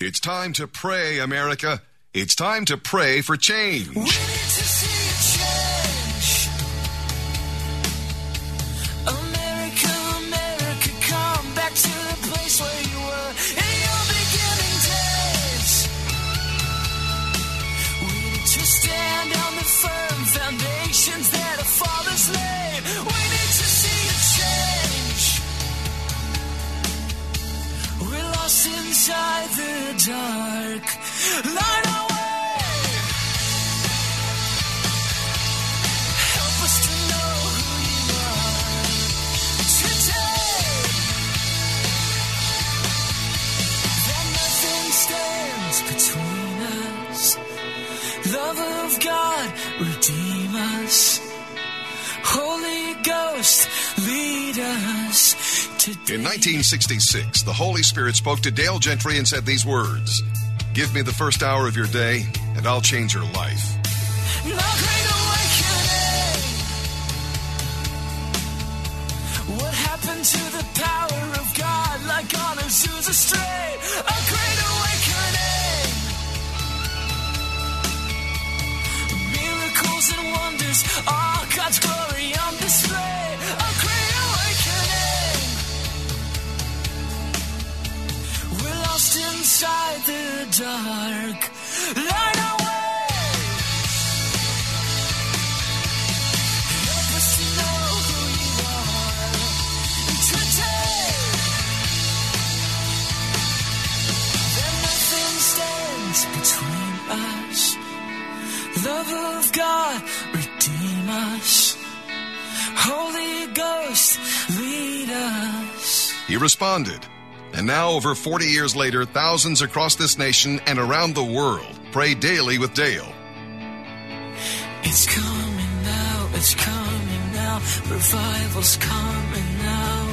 It's time to pray, America. It's time to pray for change. We need to see a change. America, America, come back to the place where you were in your beginning days. We need to stand on the firm foundations that our fathers laid. We need to see a change. We're lost inside the dark. Light our way. Help us to know who you are today. That nothing stands between us. Love of God, redeem us. Holy Ghost, lead us today. In 1966, the Holy Spirit spoke to Dale Gentry and said these words: "Give me the first hour of your day, and I'll change your life." The Great Awakening. What happened to the power of God, like on Azusa Strait? A Great Awakening. Miracles and wonders, all God's glory on display. A Great Awakening. We're lost inside the dark. Light our way. Help us to know who you are today. That nothing stands between us. Love of God, redeem us. Holy Ghost, lead us. He responded. And now, over 40 years later, thousands across this nation and around the world pray daily with Dale. It's coming now, it's coming now. Revival's coming now.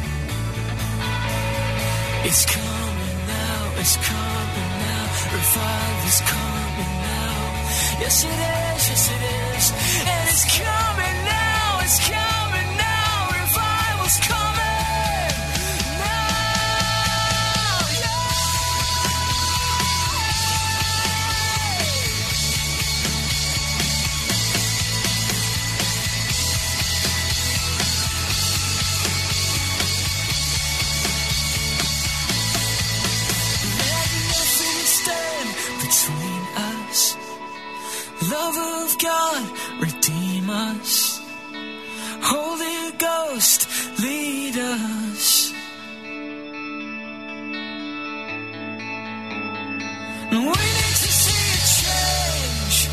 It's coming now, it's coming now. Revival's coming now. Yes it is, yes it is. And it's coming now, it's coming now. Revival's coming. Love of God, redeem us. Holy Ghost, lead us. We need to see a change.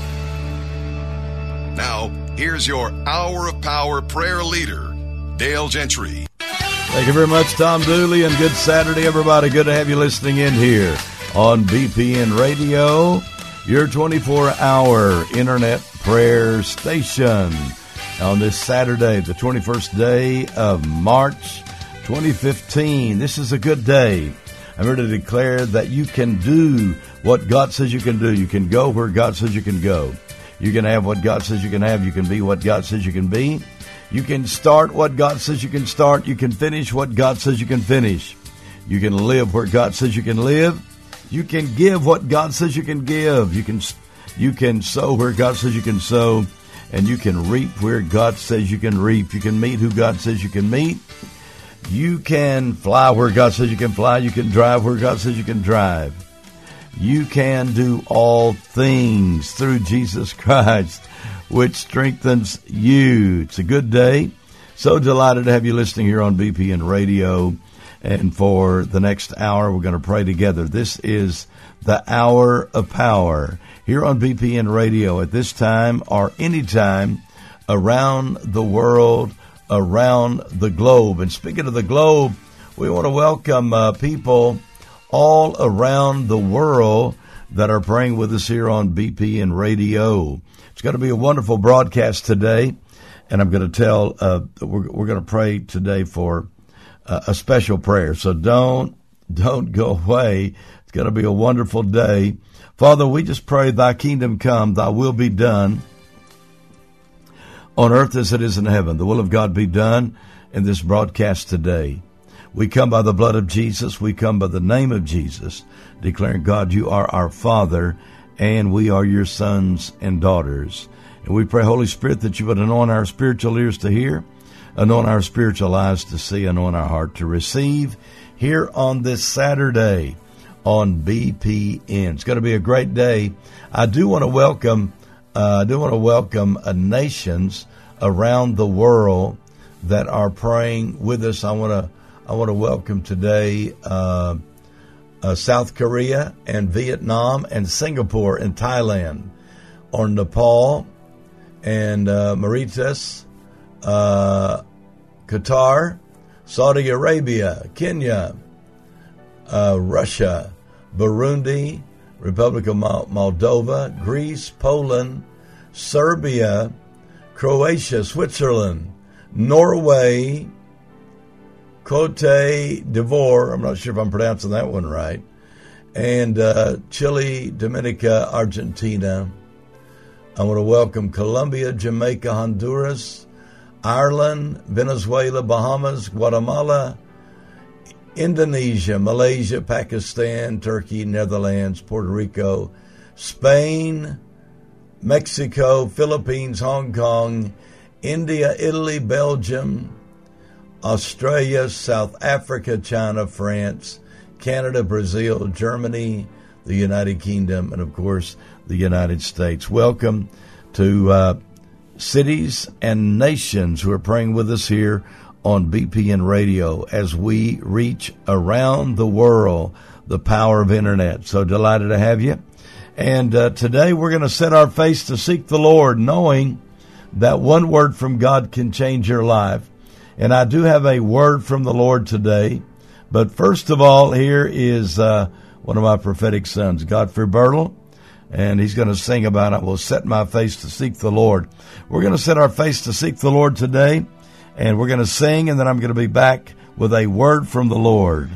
Now, here's your Hour of Power prayer leader, Dale Gentry. Thank you very much, Tom Dooley, and good Saturday, everybody. Good to have you listening in here on BPN Radio, your 24-hour internet prayer station, on this Saturday, the 21st day of March 2015. This is a good day. I'm here to declare that you can do what God says you can do. You can go where God says you can go. You can have what God says you can have. You can be what God says you can be. You can start what God says you can start. You can finish what God says you can finish. You can live where God says you can live. You can give what God says you can give. You can sow where God says you can sow, and you can reap where God says you can reap. You can meet who God says you can meet. You can fly where God says you can fly. You can drive where God says you can drive. You can do all things through Jesus Christ, which strengthens you. It's a good day. So delighted to have you listening here on BPN Radio. And for the next hour, we're going to pray together. This is the Hour of Power here on BPN Radio at this time or anytime around the world, around the globe. And speaking of the globe, we want to welcome people all around the world that are praying with us here on BPN Radio. It's going to be a wonderful broadcast today, and I'm going to tell, we're going to pray today for a special prayer. So don't go away. It's going to be a wonderful day. Father, we just pray thy kingdom come, thy will be done on earth as it is in heaven. The will of God be done in this broadcast today. We come by the blood of Jesus. We come by the name of Jesus, declaring, God, you are our Father, and we are your sons and daughters. And we pray, Holy Spirit, that you would anoint our spiritual ears to hear, anoint our spiritual eyes to see, anoint our heart to receive here on this Saturday on BPN. It's going to be a great day. I do want to welcome nations around the world that are praying with us. I want to welcome today South Korea and Vietnam and Singapore and Thailand, or Nepal and Mauritius, Qatar, Saudi Arabia, Kenya, Russia, Burundi, Republic of Moldova, Greece, Poland, Serbia, Croatia, Switzerland, Norway, Cote d'Ivoire, I'm not sure if I'm pronouncing that one right, and Chile, Dominica, Argentina. I want to welcome Colombia, Jamaica, Honduras, Ireland, Venezuela, Bahamas, Guatemala, Indonesia, Malaysia, Pakistan, Turkey, Netherlands, Puerto Rico, Spain, Mexico, Philippines, Hong Kong, India, Italy, Belgium, Australia, South Africa, China, France, Canada, Brazil, Germany, the United Kingdom, and of course the United States. Welcome to cities and nations who are praying with us here on BPN Radio as we reach around the world the power of internet. So delighted to have you. And today we're going to set our face to seek the Lord, knowing that one word from God can change your life. And I do have a word from the Lord today. But first of all, here is one of my prophetic sons, Godfrey Birtle, and he's going to sing about, I will set my face to seek the Lord. We're going to set our face to seek the Lord today, and we're going to sing, and then I'm going to be back with a word from the Lord.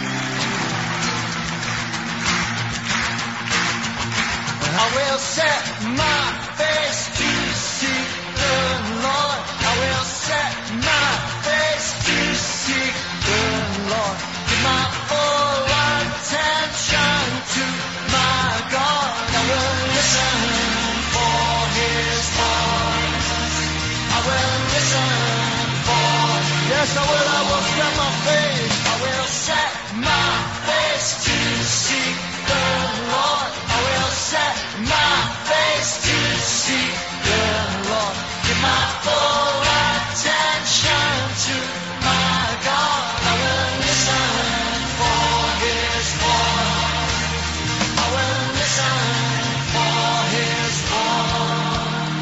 I will set my face to seek the Lord. I will set my face to seek the Lord. Give my full attention to my God. I will listen for His voice. I will listen for. Yes, I will. I will set my face. I will set my face to seek the Lord. I will set my face to seek the Lord. Give my full attention to my God. I will listen for His voice. I will listen for His voice.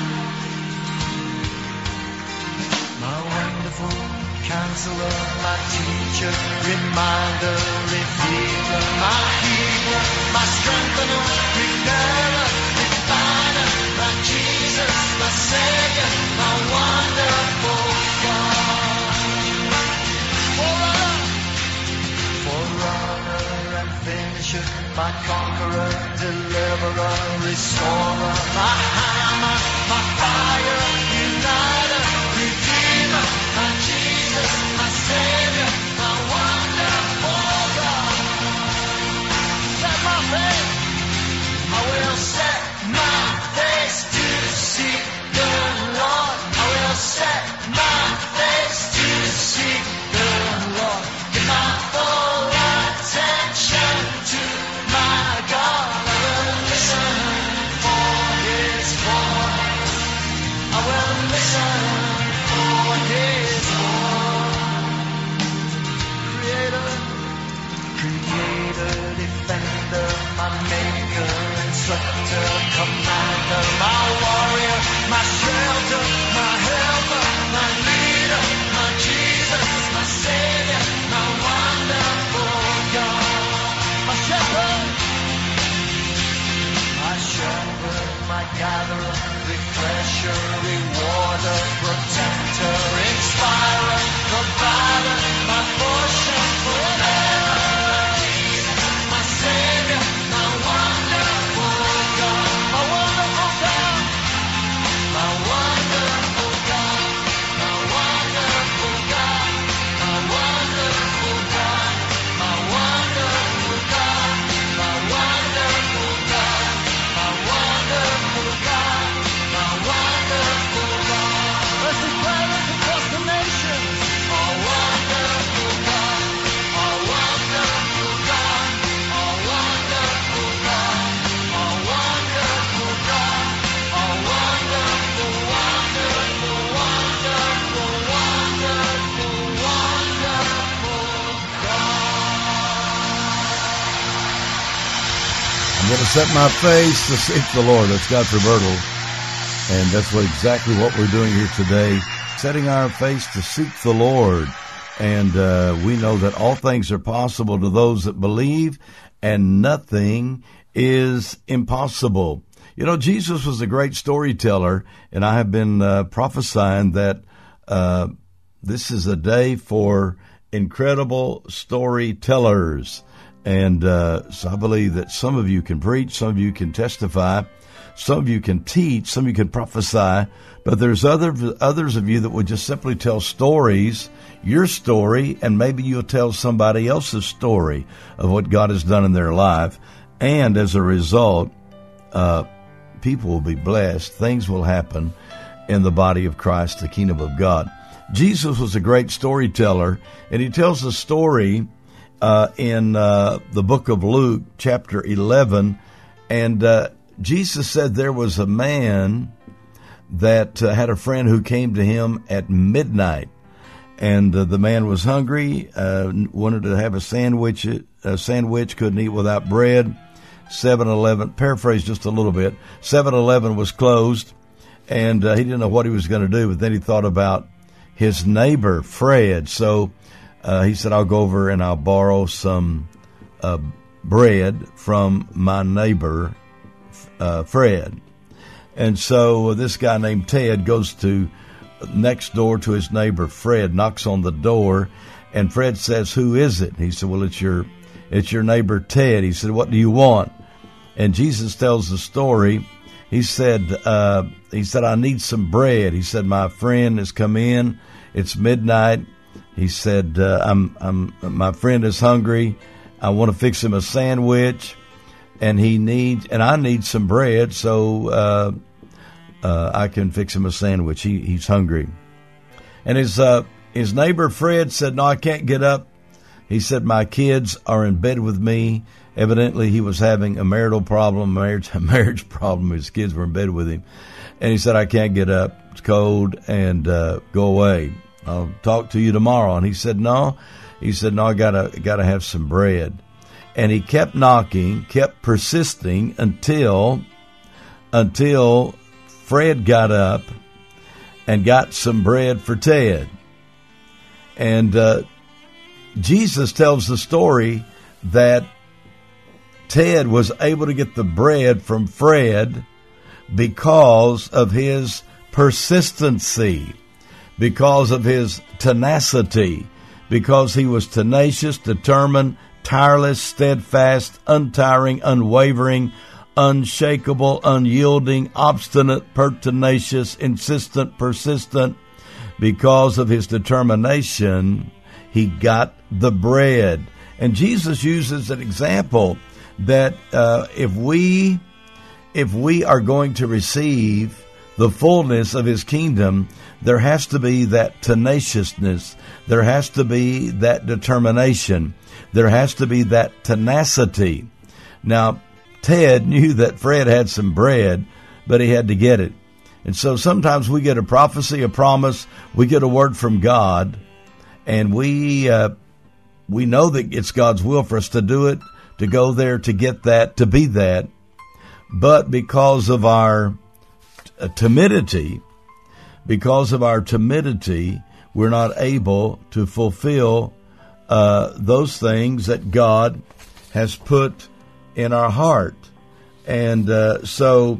My wonderful counselor, my teacher, reminder, revealer, my healer, my strengthener, repairer, refiner, my Jesus, my Savior, my wonderful God. Forerunner and finisher, my conqueror, deliverer, restorer, my hammer, my fire, uniter, redeemer, my Jesus, my Savior, my wonderful God. Set my face. I will set my face to seek the Lord. I will set my face to seek the Lord. Give my full attention to my God. I will listen for His voice. I will listen for His voice. Creator, defender, my maker, instructor, commander, my warrior, my shelter, my helper, my leader, my Jesus, my Savior, my wonderful God. My shepherd, my gatherer, refresher, rewarder, protector, inspirer, provider, my portion forever. My Savior, my wonderful God, my wonderful God, my wonderful God, my wonderful God, my wonderful I'm going to set my face to seek the Lord. That's Scott Roberto. And that's exactly what we're doing here today, setting our face to seek the Lord. And we know that all things are possible to those that believe, and nothing is impossible. You know, Jesus was a great storyteller, and I have been prophesying that this is a day for incredible storytellers. And so I believe that some of you can preach, some of you can testify, some of you can teach, some of you can prophesy, but there's others of you that would just simply tell stories, your story, and maybe you'll tell somebody else's story of what God has done in their life. And as a result, people will be blessed. Things will happen in the body of Christ, the kingdom of God. Jesus was a great storyteller, and he tells a story in the book of Luke, chapter 11, and Jesus said there was a man that had a friend who came to him at midnight, and the man was hungry, wanted to have a sandwich, couldn't eat without bread. 7-Eleven, paraphrase just a little bit, 7-Eleven was closed, and he didn't know what he was going to do, but then he thought about his neighbor, Fred, so he said, I'll go over and I'll borrow some bread from my neighbor, Fred. And so this guy named Ted goes to next door to his neighbor, Fred, knocks on the door, and Fred says, who is it? He said, well, it's your neighbor, Ted. He said, what do you want? And Jesus tells the story. He said, I need some bread. He said, my friend has come in. It's midnight. He said, my friend is hungry. I want to fix him a sandwich, and I need some bread so I can fix him a sandwich. He's hungry. And his neighbor Fred said, no, I can't get up. He said, my kids are in bed with me. Evidently, he was having a marital problem, a marriage problem. His kids were in bed with him. And he said, I can't get up. It's cold, and go away. I'll talk to you tomorrow. And he said, no. He said, no, I gotta have some bread. And he kept knocking, kept persisting until Fred got up and got some bread for Ted. And Jesus tells the story that Ted was able to get the bread from Fred because of his persistency, because of his tenacity, because he was tenacious, determined, tireless, steadfast, untiring, unwavering, unshakable, unyielding, obstinate, pertinacious, insistent, persistent. Because of his determination, he got the bread. And Jesus uses an example that if we are going to receive the fullness of his kingdom, there has to be that tenaciousness. There has to be that determination. There has to be that tenacity. Now, Ted knew that Fred had some bread, but he had to get it. And so sometimes we get a prophecy, a promise, we get a word from God, and we know that it's God's will for us to do it, to go there, to get that, to be that. But because of our timidity, we're not able to fulfill those things that God has put in our heart. And so,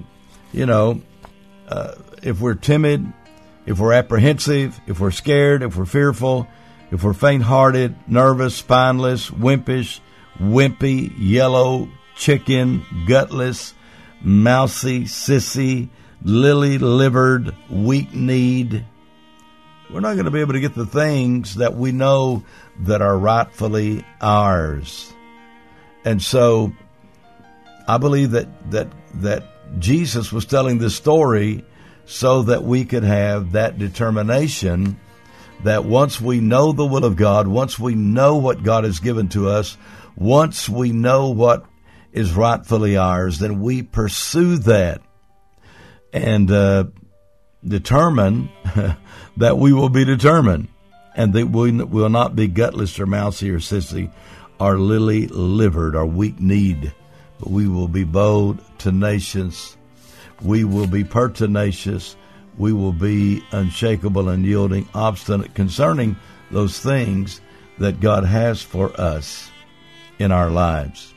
if we're timid, if we're apprehensive, if we're scared, if we're fearful, if we're faint-hearted, nervous, spineless, wimpish, wimpy, yellow, chicken, gutless, mousy, sissy, lily-livered, weak-kneed, we're not going to be able to get the things that we know that are rightfully ours. And so I believe that Jesus was telling this story so that we could have that determination that once we know the will of God, once we know what God has given to us, once we know what is rightfully ours, then we pursue that and determine that we will be determined, and that we will not be gutless or mousy or sissy or lily-livered or weak-kneed, but we will be bold, tenacious. We will be pertinacious. We will be unshakable and yielding, obstinate concerning those things that God has for us in our lives.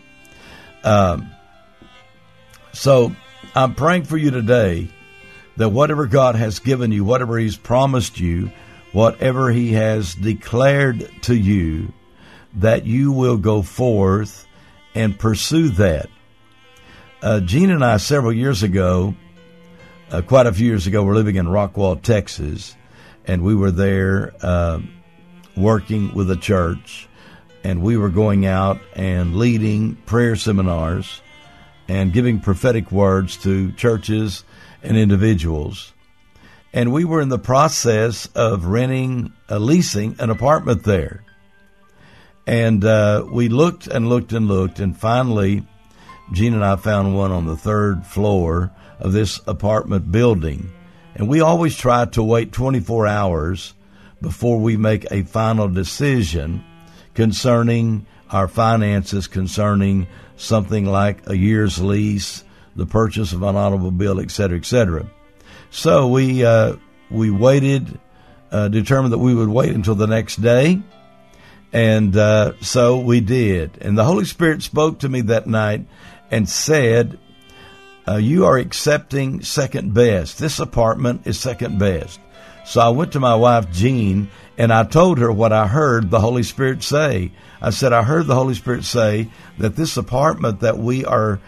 So I'm praying for you today that whatever God has given you, whatever He's promised you, whatever He has declared to you, that you will go forth and pursue that. Gene and I, several years ago, quite a few years ago, we're living in Rockwall, Texas, and we were there working with a church, and we were going out and leading prayer seminars and giving prophetic words to churches and individuals. And we were in the process of leasing an apartment there. And we looked and looked and looked, and finally, Gene and I found one on the third floor of this apartment building. And we always try to wait 24 hours before we make a final decision concerning our finances, concerning something like a year's lease, the purchase of an automobile, et cetera, et cetera. So we waited, determined that we would wait until the next day, and so we did. And the Holy Spirit spoke to me that night and said, you are accepting second best. This apartment is second best. So I went to my wife, Jean, and I told her what I heard the Holy Spirit say. I said, I heard the Holy Spirit say that this apartment that we are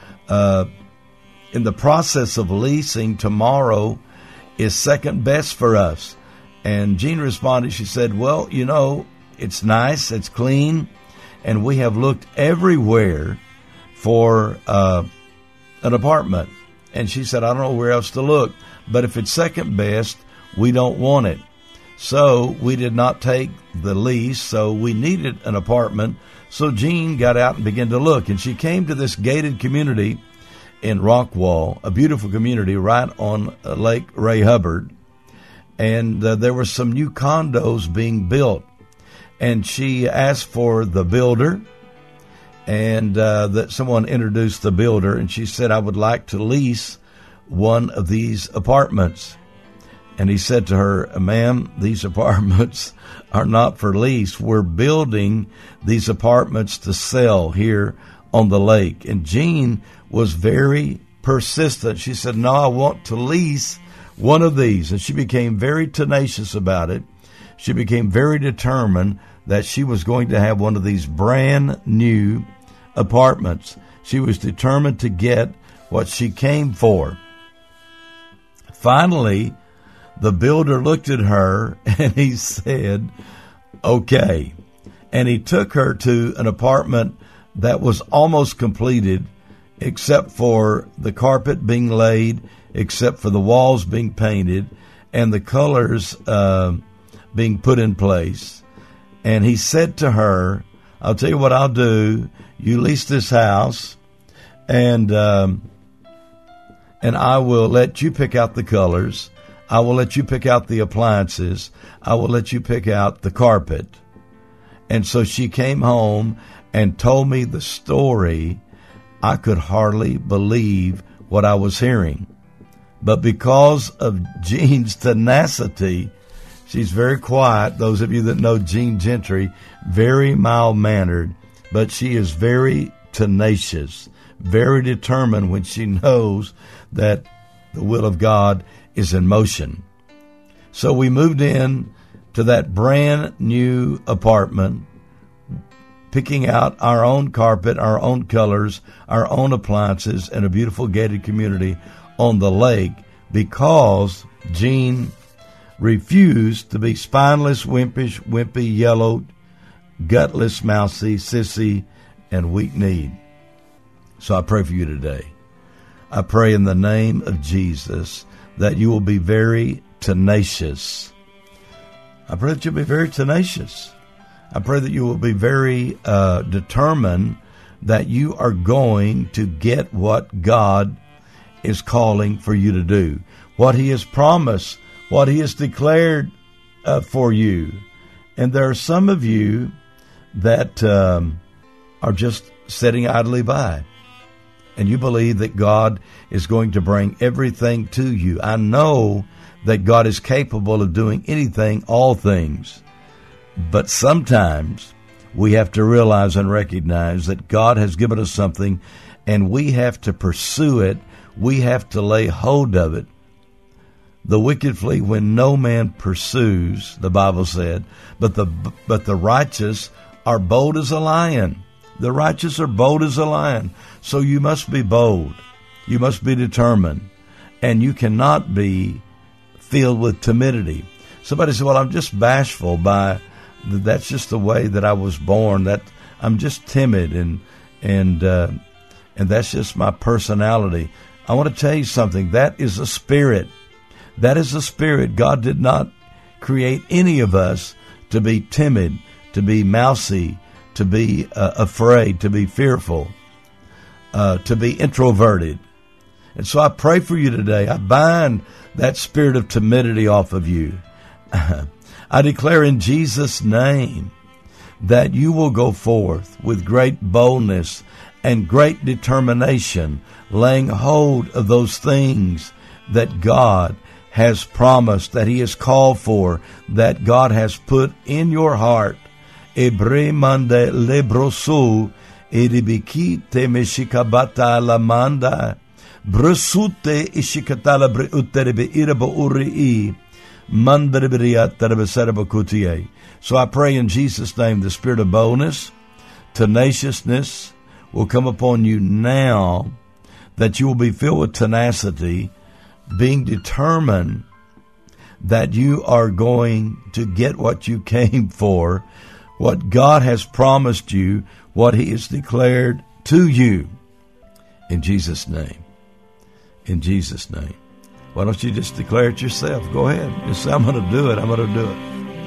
in the process of leasing tomorrow is second best for us. And Jean responded, she said, well, you know, it's nice, it's clean, and we have looked everywhere for an apartment. And she said, I don't know where else to look, but if it's second best, we don't want it. So we did not take the lease, so we needed an apartment. So Jean got out and began to look, and she came to this gated community in Rockwall, a beautiful community right on Lake Ray Hubbard. And there were some new condos being built. And she asked for the builder, and that someone introduced the builder, and she said, I would like to lease one of these apartments. And he said to her, ma'am, these apartments are not for lease. We're building these apartments to sell here on the lake. And Jean was very persistent. She said, no, I want to lease one of these. And she became very tenacious about it. She became very determined that she was going to have one of these brand new apartments. She was determined to get what she came for. Finally, the builder looked at her and he said, okay. And he took her to an apartment that was almost completed, except for the carpet being laid, except for the walls being painted, and the colors being put in place. And he said to her, I'll tell you what I'll do. You lease this house, and I will let you pick out the colors. I will let you pick out the appliances. I will let you pick out the carpet. And so she came home and told me the story. I could hardly believe what I was hearing. But because of Jean's tenacity, she's very quiet. Those of you that know Jean Gentry, very mild-mannered, but she is very tenacious, very determined when she knows that the will of God is in motion. So we moved in to that brand new apartment, picking out our own carpet, our own colors, our own appliances, in a beautiful gated community on the lake, because Jean refused to be spineless, wimpish, wimpy, yellowed, gutless, mousy, sissy, and weak-kneed. So I pray for you today. I pray in the name of Jesus that you will be very tenacious. I pray that you'll be very tenacious. I pray that you will be very determined that you are going to get what God is calling for you to do, what He has promised, what He has declared for you. And there are some of you that are just sitting idly by. and you believe that God is going to bring everything to you. I know that God is capable of doing anything, all things. But sometimes we have to realize and recognize that God has given us something, and we have to pursue it. We have to lay hold of it. The wicked flee when no man pursues, the Bible said, but the righteous are bold as a lion. The righteous are bold as a lion. So you must be bold. You must be determined. And you cannot be filled with timidity. Somebody said, well, I'm just bashful that's just the way that I was born. That I'm just timid and that's just my personality. I want to tell you something. That is a spirit. That is a spirit. God did not create any of us to be timid, to be mousy, to be afraid, to be fearful, to be introverted. And so I pray for you today. I bind that spirit of timidity off of you. I declare in Jesus' name that you will go forth with great boldness and great determination, laying hold of those things that God has promised, that He has called for, that God has put in your heart. Ebre mande lebrosu edibikite meshikabata lamanda brusute ishikatala breuterebe irabo uri mandrebriya. So I pray in Jesus' name the spirit of boldness, tenaciousness will come upon you now, that you will be filled with tenacity, being determined that you are going to get what you came for, what God has promised you, what He has declared to you. In Jesus' name. In Jesus' name. Why don't you just declare it yourself? Go ahead. Just say, I'm going to do it. I'm going to do it.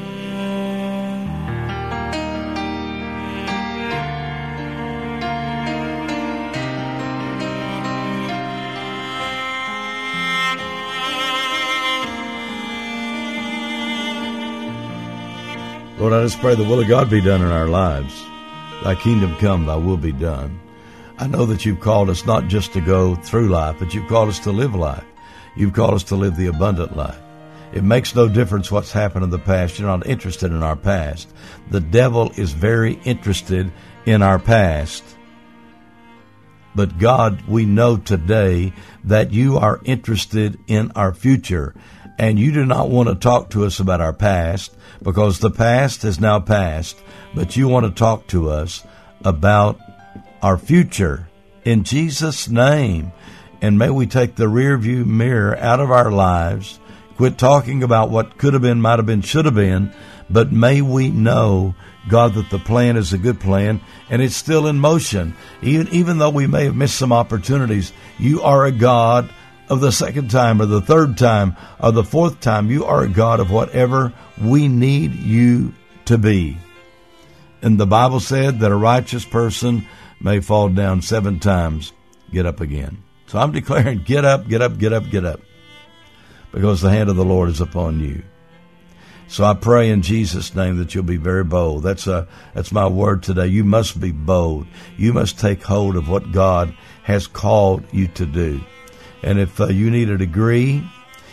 Lord, I just pray the will of God be done in our lives. Thy kingdom come, thy will be done. I know that you've called us not just to go through life, but you've called us to live life. You've called us to live the abundant life. It makes no difference what's happened in the past. You're not interested in our past. The devil is very interested in our past. But God, we know today that you are interested in our future. And you do not want to talk to us about our past, because the past has now passed. But you want to talk to us about our future. In Jesus' name. And may we take the rear view mirror out of our lives. Quit talking about what could have been, might have been, should have been. But may we know, God, that the plan is a good plan and it's still in motion. Even though we may have missed some opportunities, you are a God of the second time or the third time or the fourth time. You are a God of whatever we need you to be. And the Bible said that a righteous person may fall down 7 times, get up again. So I'm declaring, get up, get up, get up, get up. Because the hand of the Lord is upon you. So I pray in Jesus' name that you'll be very bold. That's my word today. You must be bold. You must take hold of what God has called you to do. And if you need a degree,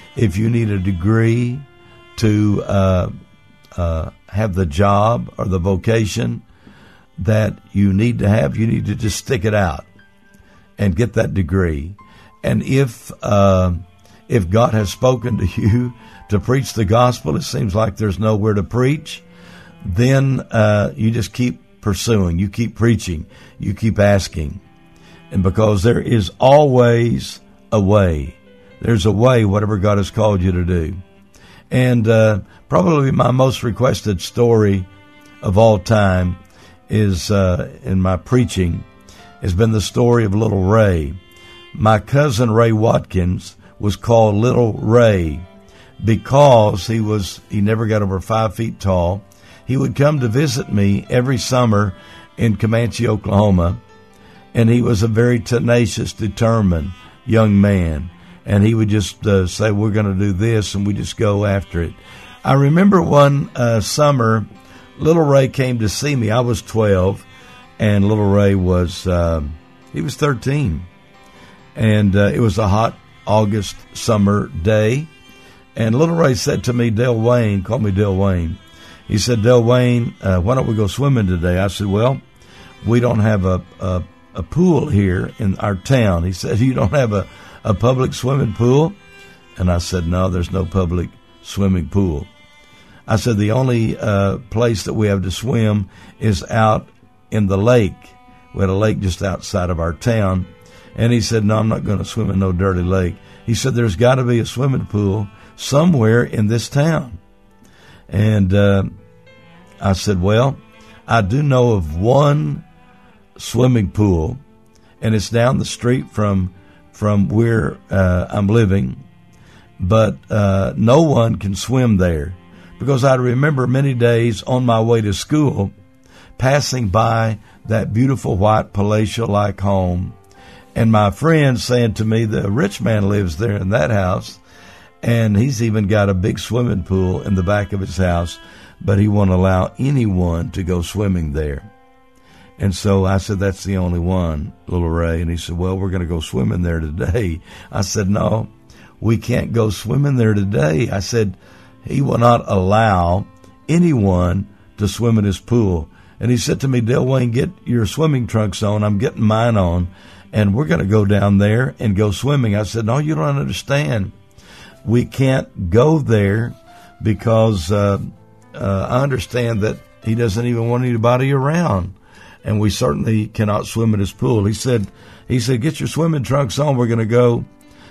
to have the job or the vocation that you need to just stick it out and get that degree. And if God has spoken to you to preach the gospel, it seems like there's nowhere to preach, then you just keep pursuing, you keep preaching, you keep asking. And because there is always a way. There's a way, whatever God has called you to do. And probably my most requested story of all time is in my preaching has been the story of Little Ray. My cousin Ray Watkins was called Little Ray because he never got over 5 feet tall. He would come to visit me every summer in Comanche, Oklahoma, and he was a very tenacious, determined young man. And he would just say, we're going to do this, and we just go after it. I remember one summer, Little Ray came to see me. I was 12, and Little Ray was, he was 13. And it was a hot August summer day. And Little Ray said to me, Dale Wayne, call me Dale Wayne. He said, Dale Wayne, why don't we go swimming today? I said, well, we don't have a pool here in our town. He said, you don't have a public swimming pool? And I said, no, there's no public swimming pool. I said, the only place that we have to swim is out in the lake. We had a lake just outside of our town. And he said, no, I'm not going to swim in no dirty lake. He said, there's got to be a swimming pool somewhere in this town. And I said, well, I do know of one swimming pool, and it's down the street from where I'm living, but no one can swim there, because I remember many days on my way to school passing by that beautiful white palatial-like home, and my friend saying to me, the rich man lives there in that house, and he's even got a big swimming pool in the back of his house, but he won't allow anyone to go swimming there. And so I said, that's the only one, Little Ray. And he said, well, we're going to go swimming there today. I said, no, we can't go swimming there today. I said, he will not allow anyone to swim in his pool. And he said to me, Dale Wayne, get your swimming trunks on. I'm getting mine on, and we're going to go down there and go swimming. I said, no, you don't understand. We can't go there because I understand that he doesn't even want anybody around, and we certainly cannot swim in his pool. He said, get your swimming trunks on. We're going to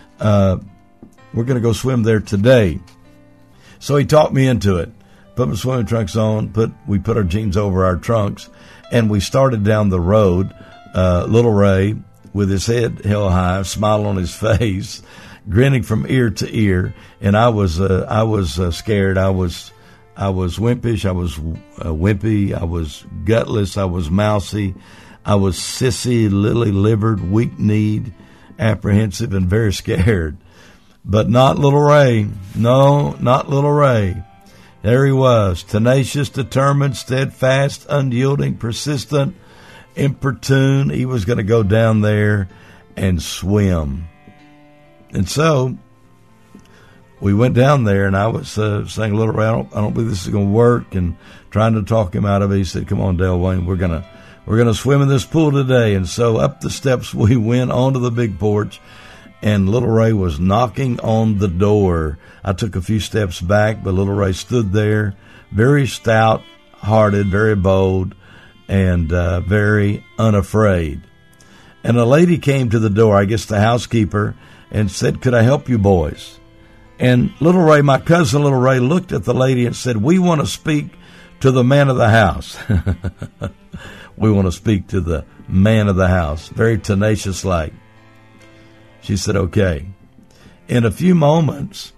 go swim there today. So he talked me into it. Put my swimming trunks on. We put our jeans over our trunks, and we started down the road. Little Ray, with his head held high, smile on his face, grinning from ear to ear, and I was scared. I was wimpish. I was wimpy. I was gutless. I was mousy. I was sissy, lily-livered, weak-kneed, apprehensive, and very scared. But not Little Ray. No, not Little Ray. There he was, tenacious, determined, steadfast, unyielding, persistent, importune. He was going to go down there and swim. And so we went down there, and I was saying, Little Ray, I don't believe this is going to work, and trying to talk him out of it. He said, come on, Dale Wayne, we're gonna swim in this pool today. And so up the steps we went onto the big porch, and Little Ray was knocking on the door. I took a few steps back, but Little Ray stood there, very stout-hearted, very bold, and very unafraid. And a lady came to the door, I guess the housekeeper, and said, could I help you boys? And Little Ray, my cousin Little Ray, looked at the lady and said, we want to speak to the man of the house. We want to speak to the man of the house, very tenacious-like. She said, okay. In a few moments,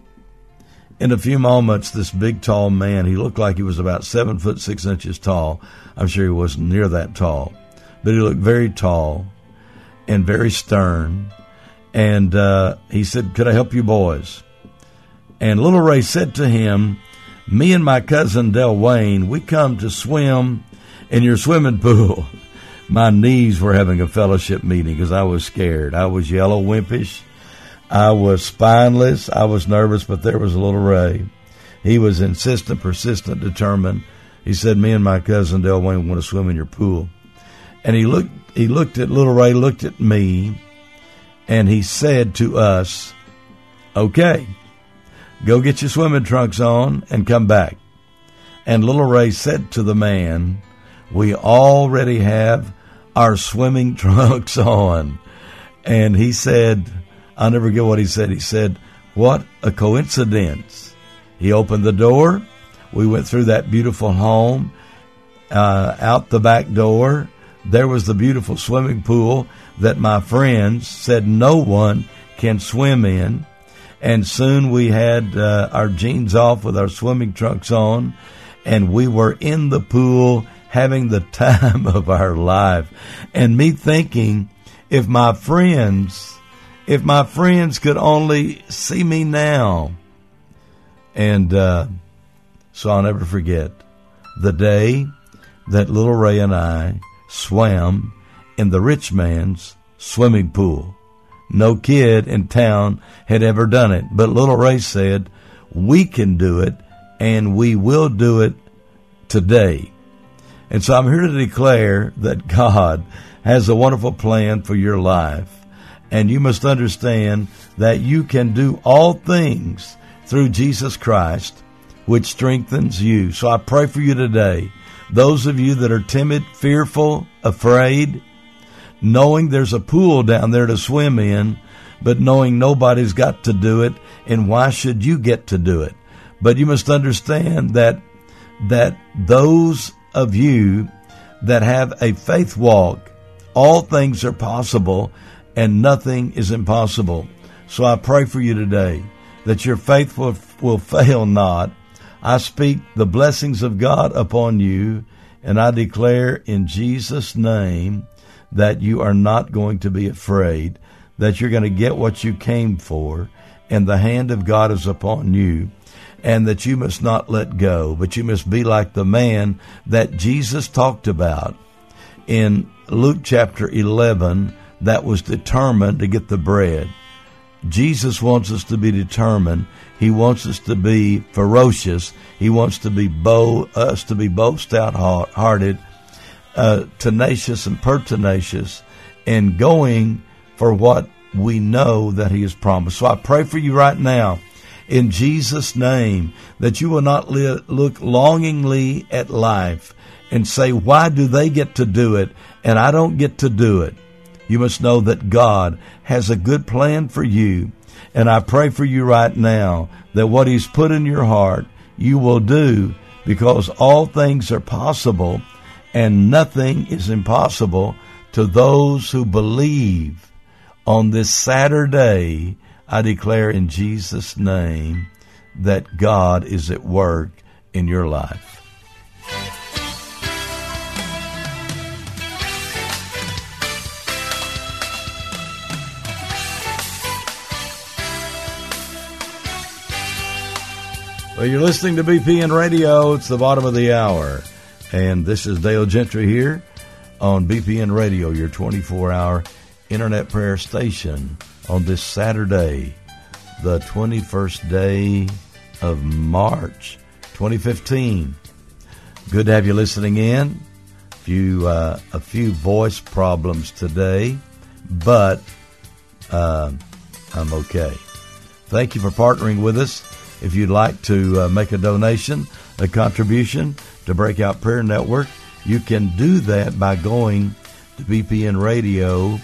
this big, tall man, he looked like he was about 7'6" tall. I'm sure he wasn't near that tall, but he looked very tall and very stern. And he said, could I help you boys? And Little Ray said to him, me and my cousin Dale Wayne, we come to swim in your swimming pool. My knees were having a fellowship meeting because I was scared. I was yellow, wimpish. I was spineless. I was nervous, but there was Little Ray. He was insistent, persistent, determined. He said, me and my cousin Dale Wayne want to swim in your pool. And he looked at Little Ray, looked at me, and he said to us, okay, go get your swimming trunks on and come back. And Little Ray said to the man, we already have our swimming trunks on. And he said, I'll never forget what he said. He said, what a coincidence. He opened the door. We went through that beautiful home, out the back door. There was the beautiful swimming pool that my friends said no one can swim in. And soon we had our jeans off with our swimming trunks on, and we were in the pool having the time of our life. And me thinking, if my friends could only see me now. And so I'll never forget the day that Little Ray and I swam in the rich man's swimming pool. No kid in town had ever done it. But little Ray said, we can do it, and we will do it today. And so I'm here to declare that God has a wonderful plan for your life. And you must understand that you can do all things through Jesus Christ, which strengthens you. So I pray for you today. Those of you that are timid, fearful, afraid, knowing there's a pool down there to swim in, but knowing nobody's got to do it, and why should you get to do it? But you must understand that those of you that have a faith walk, all things are possible and nothing is impossible. So I pray for you today that your faith will fail not. I speak the blessings of God upon you, and I declare in Jesus' name that you are not going to be afraid, that you're going to get what you came for, and the hand of God is upon you, and that you must not let go, but you must be like the man that Jesus talked about in Luke chapter 11 that was determined to get the bread. Jesus wants us to be determined. He wants us to be ferocious. He wants to be us to be both stout-hearted, tenacious and pertinacious, and going for what we know that He has promised. So I pray for you right now, in Jesus' name, that you will not look longingly at life and say, why do they get to do it and I don't get to do it? You must know that God has a good plan for you. And I pray for you right now that what He's put in your heart, you will do, because all things are possible and nothing is impossible to those who believe. On this Saturday, I declare in Jesus' name that God is at work in your life. Well, you're listening to BPN Radio. It's the bottom of the hour. And this is Dale Gentry here on BPN Radio, your 24-hour internet prayer station, on this Saturday, the 21st day of March, 2015. Good to have you listening in. A few voice problems today, but I'm okay. Thank you for partnering with us. If you'd like to make a donation, a contribution to Breakout Prayer Network, you can do that by going to bpnradio.com.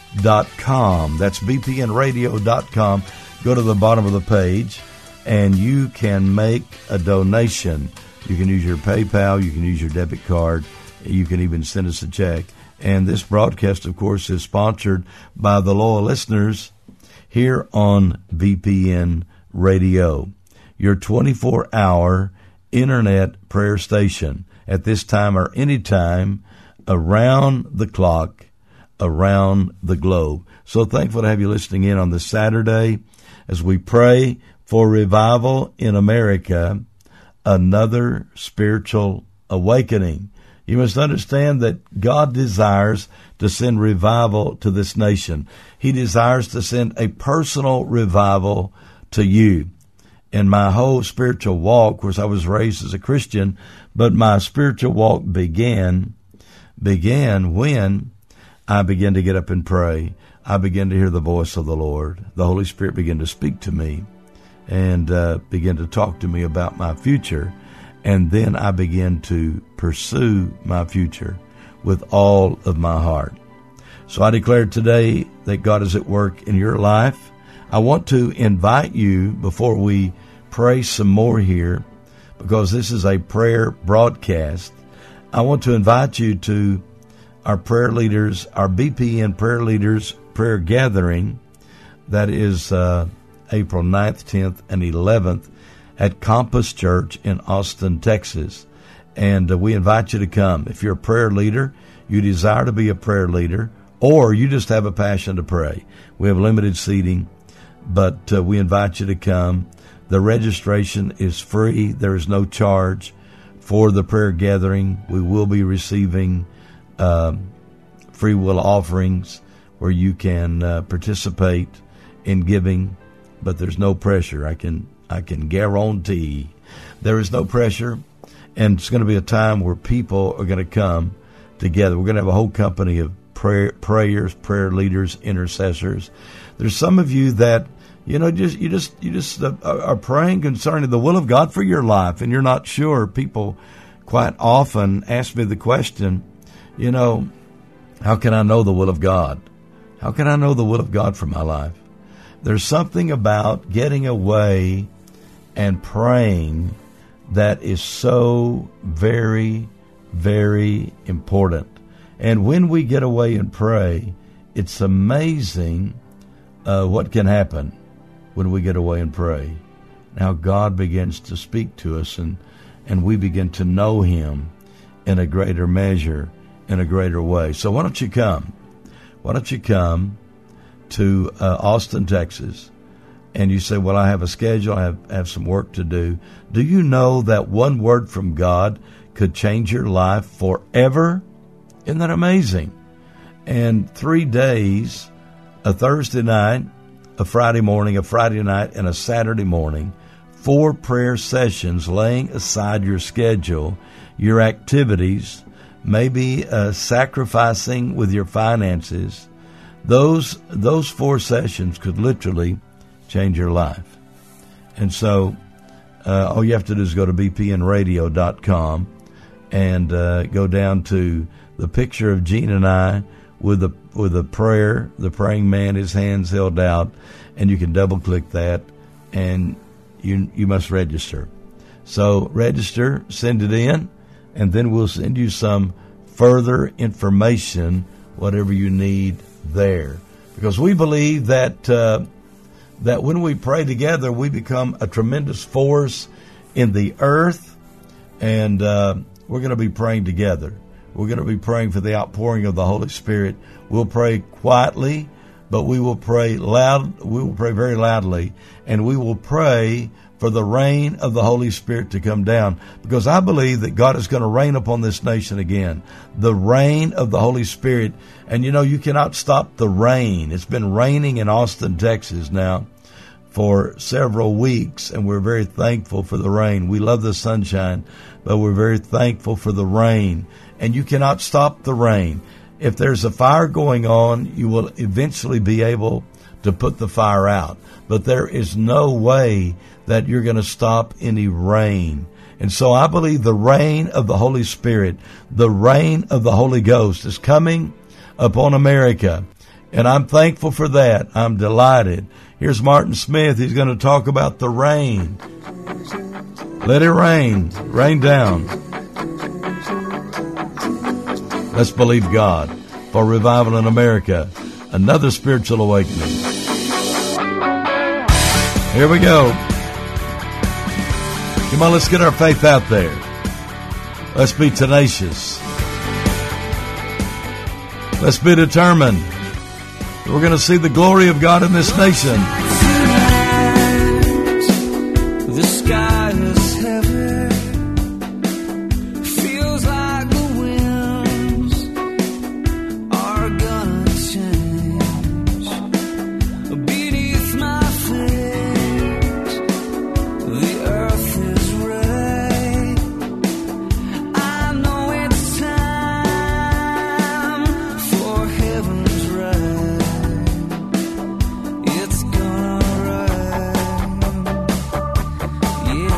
That's bpnradio.com. Go to the bottom of the page, and you can make a donation. You can use your PayPal. You can use your debit card. You can even send us a check. And this broadcast, of course, is sponsored by the loyal listeners here on BPN Radio, your 24-hour internet prayer station at this time or any time around the clock, around the globe. So thankful to have you listening in on this Saturday as we pray for revival in America, another spiritual awakening. You must understand that God desires to send revival to this nation. He desires to send a personal revival to you. In my whole spiritual walk, of course, I was raised as a Christian, but my spiritual walk began when I began to get up and pray. I began to hear the voice of the Lord. The Holy Spirit began to speak to me and began to talk to me about my future. And then I began to pursue my future with all of my heart. So I declare today that God is at work in your life. I want to invite you, before we pray some more here, because this is a prayer broadcast, I want to invite you to our prayer leaders, our BPN prayer leaders prayer gathering. That is April 9th, 10th, and 11th at Compass Church in Austin, Texas. And we invite you to come. If you're a prayer leader, you desire to be a prayer leader, or you just have a passion to pray, we have limited seating, but we invite you to come. The registration is free. There is no charge for the prayer gathering. We will be receiving free will offerings. where you can participate in giving, but there's no pressure. I can guarantee there is no pressure, and it's going to be a time where people are going to come together. We're going to have a whole company of prayers, prayer leaders, intercessors. There's some of you that you just are praying concerning the will of God for your life, and you're not sure. People quite often ask me the question, how can I know the will of God? How can I know the will of God for my life? There's something about getting away and praying that is so very, very important. And when we get away and pray, it's amazing what can happen when we get away and pray. Now God begins to speak to us, and we begin to know Him in a greater measure, in a greater way. So why don't you come? Why don't you come to Austin, Texas? And you say, well, I have a schedule, I have some work to do. Do you know that one word from God could change your life forever? Isn't that amazing? And 3 days, a Thursday night, a Friday morning, a Friday night, and a Saturday morning, 4 prayer sessions, laying aside your schedule, your activities, maybe sacrificing with your finances. Those 4 sessions could literally change your life. And so all you have to do is go to bpnradio.com and go down to the picture of Gene and I with a prayer, the praying man, his hands held out, and you can double click that, and you must register. So register, send it in, and then we'll send you some further information, whatever you need there. Because we believe that when we pray together, we become a tremendous force in the earth, and we're going to be praying together. We're going to be praying for the outpouring of the Holy Spirit. We'll pray quietly, but we will pray loud. We will pray very loudly, and we will pray for the rain of the Holy Spirit to come down, because I believe that God is going to rain upon this nation again. The rain of the Holy Spirit. And you cannot stop the rain. It's been raining in Austin, Texas now for several weeks, and we're very thankful for the rain. We love the sunshine, but we're very thankful for the rain. And you cannot stop the rain. If there's a fire going on, you will eventually be able to put the fire out. But there is no way that you're going to stop any rain. And so I believe the rain of the Holy Spirit, the rain of the Holy Ghost is coming upon America. And I'm thankful for that. I'm delighted. Here's Martin Smith. He's going to talk about the rain. Let it rain. Rain down. Let's believe God for revival in America. Another spiritual awakening. Here we go. Come on, let's get our faith out there. Let's be tenacious. Let's be determined. We're going to see the glory of God in this nation. The sky is heavy. Feels like the winds are gonna change. Beneath my feet, the earth is red. I know it's time for heaven's rain. It's gonna rain.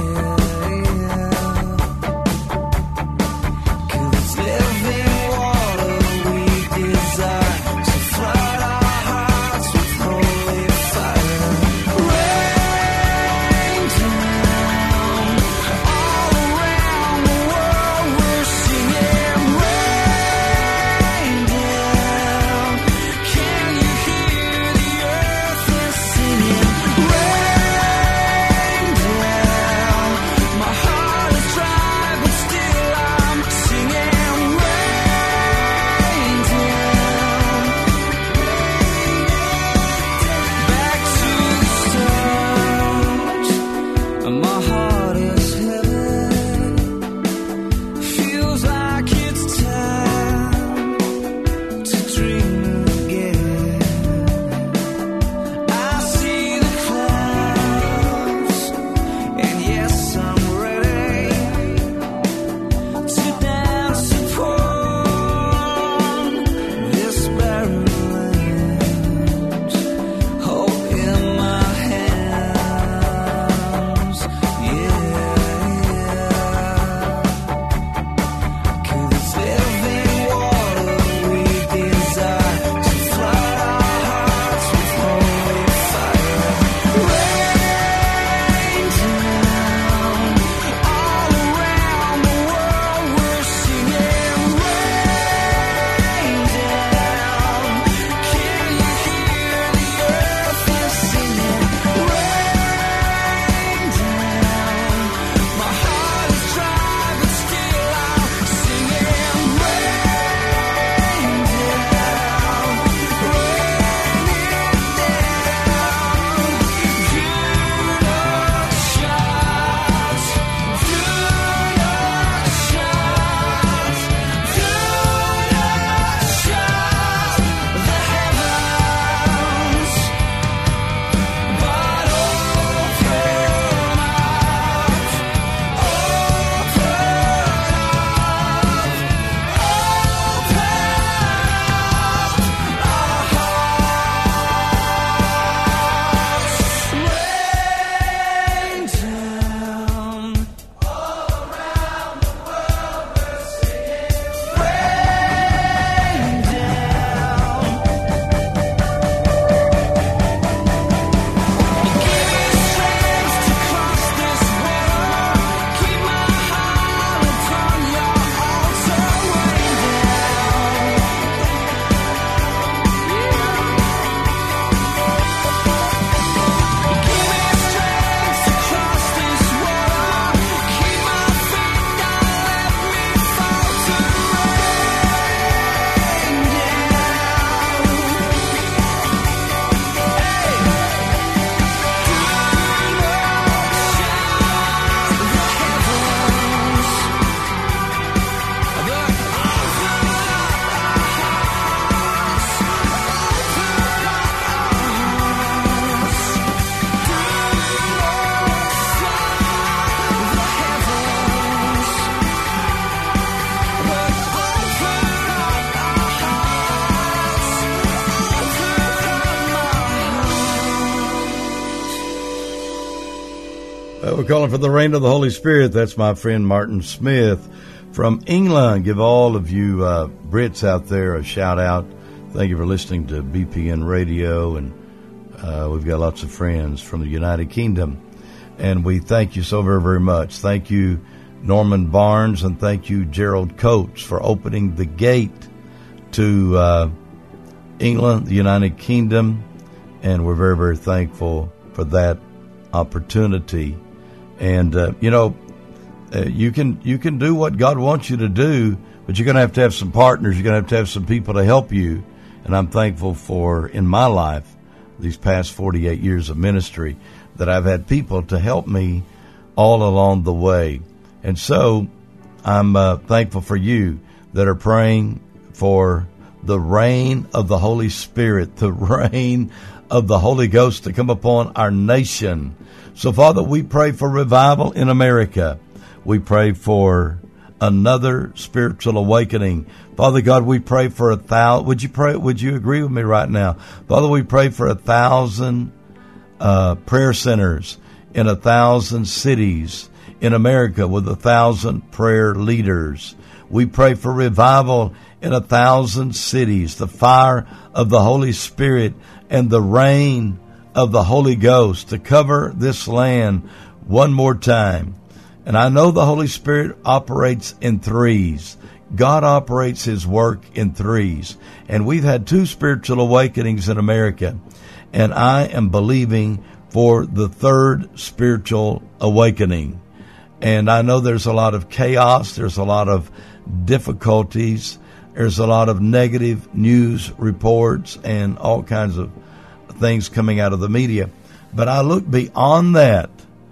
We're calling for the rain of the Holy Spirit. That's my friend Martin Smith from England. Give all of you Brits out there a shout out. Thank you for listening to BPN Radio, and we've got lots of friends from the United Kingdom, and we thank you so very, very much. Thank you, Norman Barnes, and thank you, Gerald Coates, for opening the gate to England, the United Kingdom, and we're very, very thankful for that opportunity. And you can do what God wants you to do, but you're going to have some partners. You're going to have some people to help you. And I'm thankful for, in my life, these past 48 years of ministry, that I've had people to help me all along the way. And so I'm thankful for you that are praying for the rain of the Holy Spirit, the rain of the Holy Ghost to come upon our nation. So, Father, we pray for revival in America. We pray for another spiritual awakening. Father God, we pray for 1,000. Would you agree with me right now? Father, we pray for 1,000 prayer centers in 1,000 cities in America with 1,000 prayer leaders. We pray for revival in 1,000 cities, the fire of the Holy Spirit and the rain of the Holy Ghost to cover this land one more time. And I know the Holy Spirit operates in threes. God operates His work in threes. And we've had 2 spiritual awakenings in America. And I am believing for the 3rd spiritual awakening. And I know there's a lot of chaos. There's a lot of difficulties. There's a lot of negative news reports and all kinds of things coming out of the media. But I look beyond that.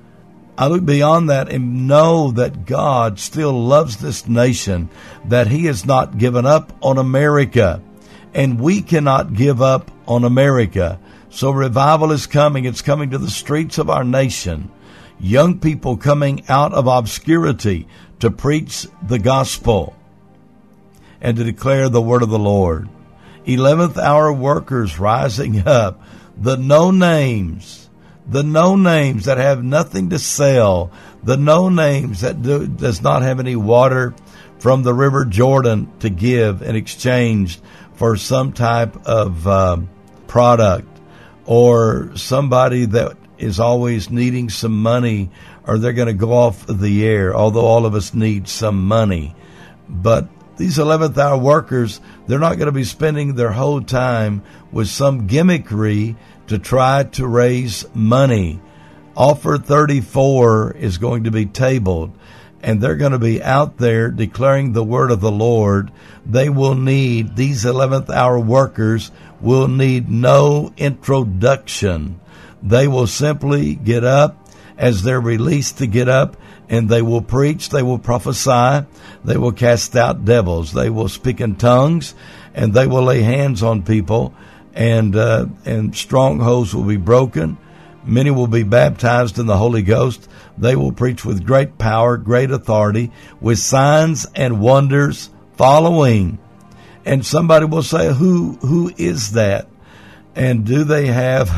And know that God still loves this nation, that He has not given up on America, and we cannot give up on America. So revival is coming. It's coming to the streets of our nation. Young people coming out of obscurity to preach the gospel and to declare the word of the Lord. 11th hour workers rising up. The no-names that have nothing to sell, the no-names that does not have any water from the River Jordan to give in exchange for some type of product, or somebody that is always needing some money, or they're going to go off the air, although all of us need some money. But these 11th hour workers, they're not going to be spending their whole time with some gimmickry to try to raise money. Offer 34 is going to be tabled, and they're going to be out there declaring the word of the Lord. These 11th hour workers will need no introduction. They will simply get up as they're released to get up, and they will preach, they will prophesy, they will cast out devils, they will speak in tongues, and they will lay hands on people, and strongholds will be broken. Many will be baptized in the Holy Ghost. They will preach with great power, great authority, with signs and wonders following. And somebody will say, who is that? And do they have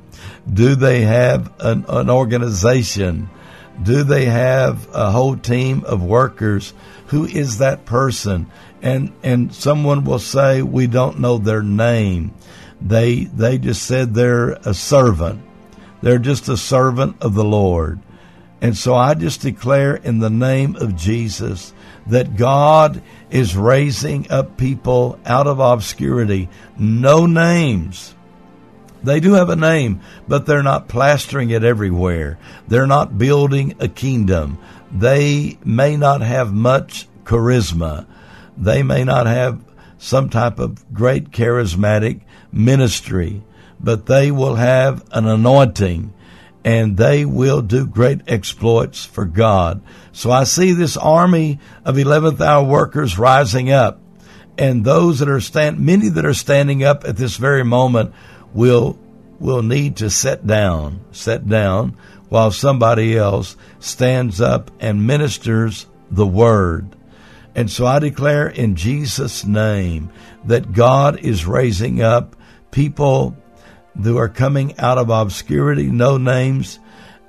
an organization? Do they have a whole team of workers? Who is that person? And someone will say, we don't know their name. They just said they're a servant. They're just a servant of the Lord. And so I just declare in the name of Jesus that God is raising up people out of obscurity. No names. They do have a name, but they're not plastering it everywhere. They're not building a kingdom. They may not have much charisma. They may not have some type of great charismatic ministry, but they will have an anointing, and they will do great exploits for God. So I see this army of 11th hour workers rising up, and those that are many that are standing up at this very moment will need to sit down while somebody else stands up and ministers the word. And so I declare in Jesus' name that God is raising up people who are coming out of obscurity, no names,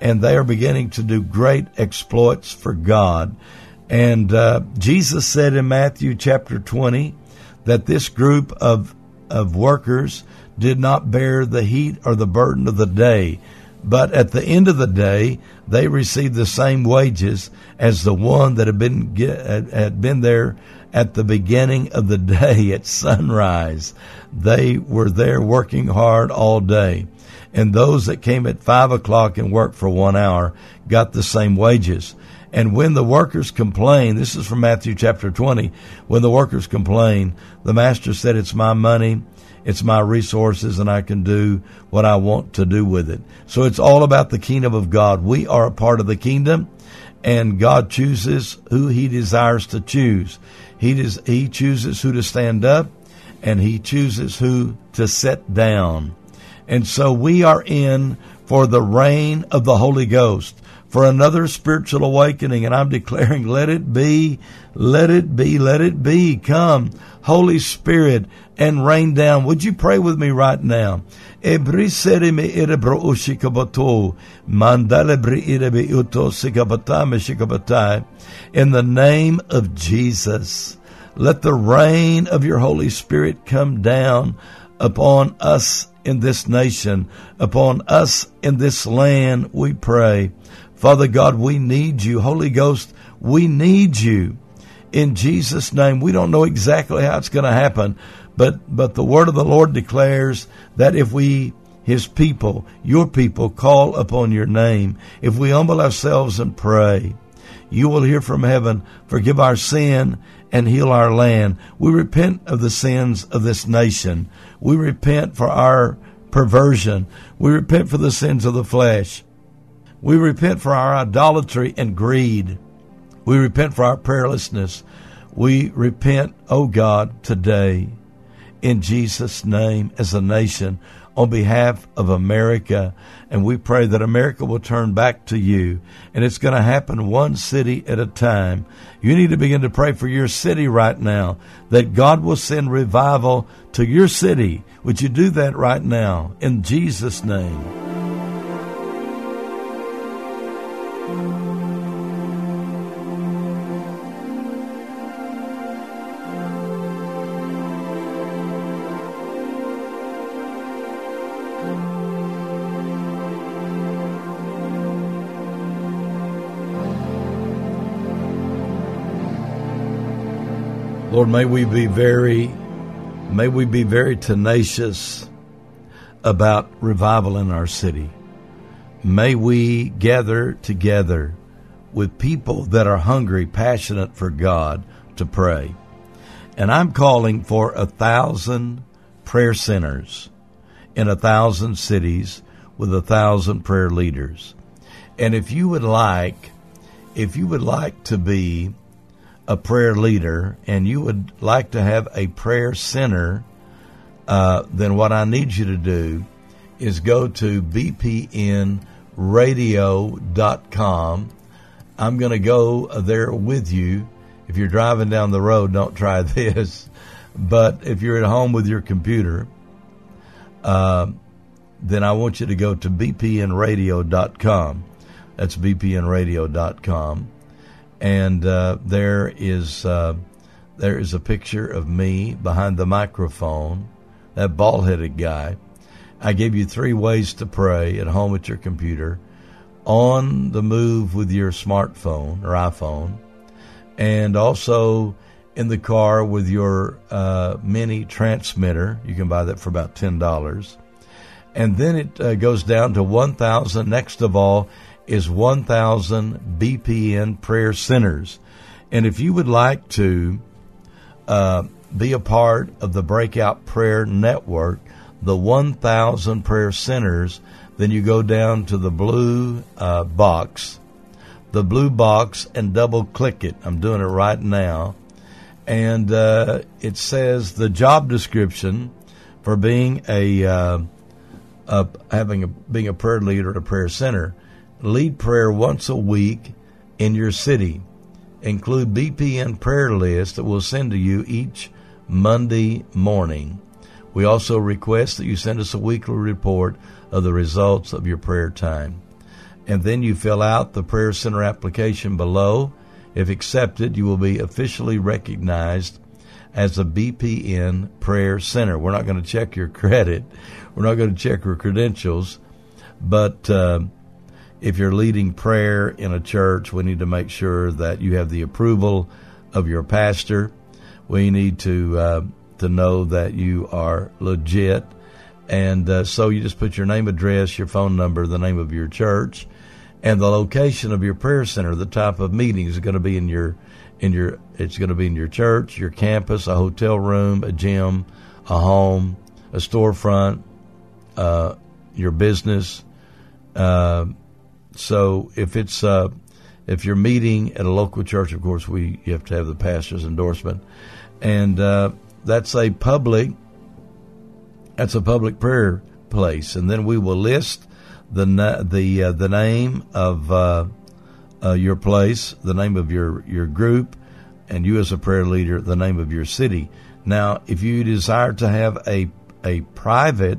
and they are beginning to do great exploits for God. And Jesus said in Matthew chapter 20 that this group of workers did not bear the heat or the burden of the day, but at the end of the day, they received the same wages as the one that had been there at the beginning of the day at sunrise. They were there working hard all day. And those that came at 5 o'clock and worked for 1 hour got the same wages. And when the workers complained, this is from Matthew chapter 20, when the workers complained, the master said, it's my money, it's my resources, and I can do what I want to do with it. So it's all about the kingdom of God. We are a part of the kingdom, and God chooses who he desires to choose. He chooses who to stand up, and he chooses who to sit down. And so we are in for the reign of the Holy Ghost, for another spiritual awakening. And I'm declaring, let it be, let it be, let it be. Come, Holy Spirit, and rain down. Would you pray with me right now? In the name of Jesus, let the rain of your Holy Spirit come down upon us in this nation, upon us in this land, we pray. Father God, we need you. Holy Ghost, we need you. In Jesus' name, we don't know exactly how it's going to happen, but the word of the Lord declares that if we, his people, your people, call upon your name, if we humble ourselves and pray, you will hear from heaven, forgive our sin, and heal our land. We repent of the sins of this nation. We repent for our perversion. We repent for the sins of the flesh. We repent for our idolatry and greed. We repent for our prayerlessness. We repent, oh God, today, in Jesus' name, as a nation, on behalf of America. And we pray that America will turn back to you. And it's going to happen one city at a time. You need to begin to pray for your city right now, that God will send revival to your city. Would you do that right now, in Jesus' name? Lord, may we be very tenacious about revival in our city. May we gather together with people that are hungry, passionate for God to pray. And I'm calling for 1,000 prayer centers in 1,000 cities with 1,000 prayer leaders. And if you would like to be a prayer leader and you would like to have a prayer center, then what I need you to do is go to bpnradio.com. I'm going to go there with you. If you're driving down the road, don't try this. But if you're at home with your computer, then I want you to go to bpnradio.com. That's bpnradio.com. And there is a picture of me behind the microphone, that bald-headed guy. I gave you 3 ways to pray: at home at your computer, on the move with your smartphone or iPhone, and also in the car with your mini transmitter. You can buy that for about $10. And then it goes down to 1,000. Next of all is 1,000 BPN prayer centers. And if you would like to be a part of the Breakout Prayer Network, the 1,000 prayer centers, then you go down to the blue box, and double click it. I'm doing it right now. And it says the job description for being being a prayer leader at a prayer center. Lead prayer once a week in your city. Include BPN prayer list that we'll send to you each Monday morning. We also request that you send us a weekly report of the results of your prayer time. and then you fill out the Prayer Center application below. If accepted, you will be officially recognized as a BPN Prayer Center. We're not going to check your credit. We're not going to check your credentials. But if you're leading prayer in a church, we need to make sure that you have the approval of your pastor. We need to know that you are legit. And so you just put your name, address, your phone number, the name of your church, and the location of your prayer center. The type of meeting is going to be it's going to be in your church, your campus, a hotel room, a gym, a home, a storefront, your business. So if you're meeting at a local church, of course, you have to have the pastor's endorsement, and that's a public prayer place. And then we will list the name of your place, the name of your group, and you as a prayer leader, the name of your city. Now, if you desire to have a private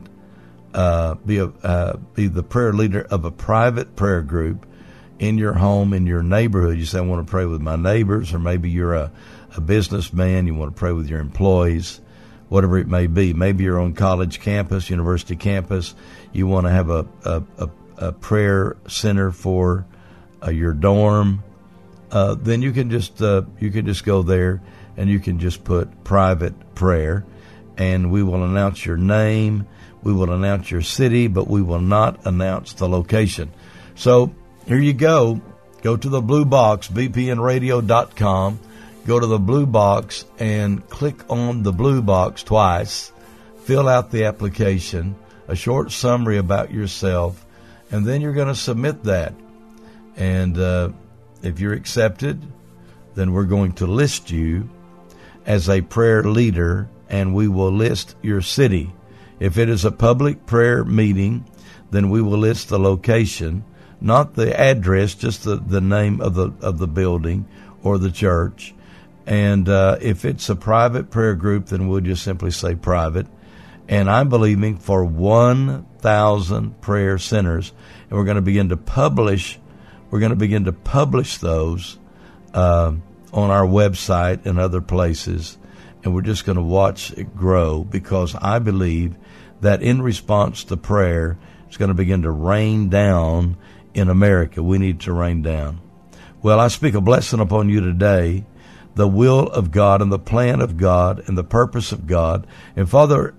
be the prayer leader of a private prayer group in your home, in your neighborhood, you say, I want to pray with my neighbors, or maybe you're a businessman, you want to pray with your employees, whatever it may be. Maybe you're on college campus, university campus, you want to have a prayer center for your dorm, then you can just go there and you can just put private prayer, and we will announce your name, we will announce your city, but we will not announce the location. So here you go. Go to the blue box, bpnradio.com. Go to the blue box and click on the blue box twice. Fill out the application, a short summary about yourself, and then you're going to submit that. And if you're accepted, then we're going to list you as a prayer leader, and we will list your city. If it is a public prayer meeting, then we will list the location, not the address, just the name of the building or the church. And if it's a private prayer group, then we'll just simply say private. And I'm believing for 1,000 prayer centers, and we're going to begin to publish. We're going to begin to publish those on our website and other places, and we're just going to watch it grow, because I believe that in response to prayer, it's going to begin to rain down in America. We need to rain down. Well, I speak a blessing upon you today, the will of God and the plan of God and the purpose of God. And Father,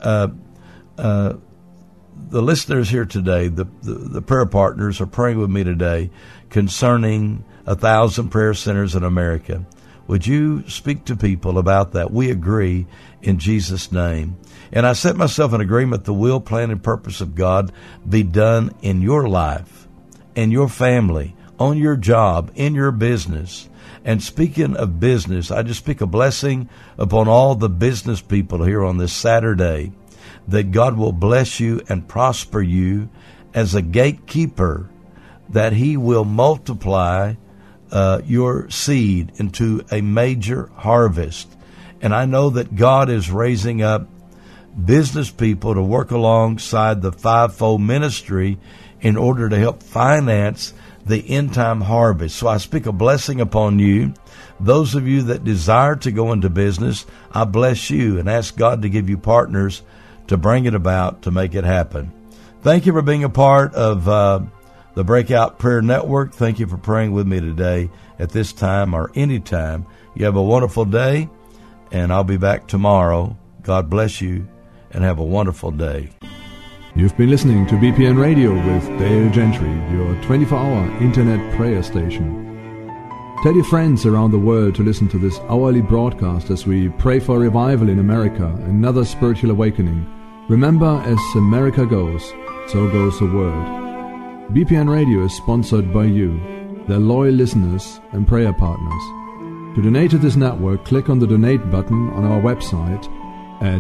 the listeners here today, the prayer partners are praying with me today concerning 1,000 prayer centers in America. Would you speak to people about that? We agree in Jesus' name. And I set myself in agreement, the will, plan, and purpose of God be done in your life, in your family, on your job, in your business. And speaking of business, I just speak a blessing upon all the business people here on this Saturday, that God will bless you and prosper you as a gatekeeper, that He will multiply your seed into a major harvest. And I know that God is raising up business people to work alongside the fivefold ministry in order to help finance the end-time harvest. So I speak a blessing upon you. Those of you that desire to go into business, I bless you and ask God to give you partners to bring it about, to make it happen. Thank you for being a part of the Breakout Prayer Network. Thank you for praying with me today at this time or any time. You have a wonderful day, and I'll be back tomorrow. God bless you, and have a wonderful day. You've been listening to BPN Radio with Dale Gentry, your 24-hour internet prayer station. Tell your friends around the world to listen to this hourly broadcast as we pray for revival in America, another spiritual awakening. Remember, as America goes, so goes the world. BPN Radio is sponsored by you, their loyal listeners and prayer partners. To donate to this network, click on the donate button on our website at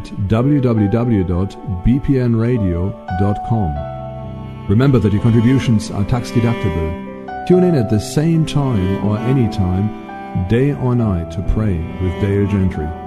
www.bpnradio.com. Remember that your contributions are tax deductible. Tune in at the same time or any time, day or night, to pray with Dale Gentry.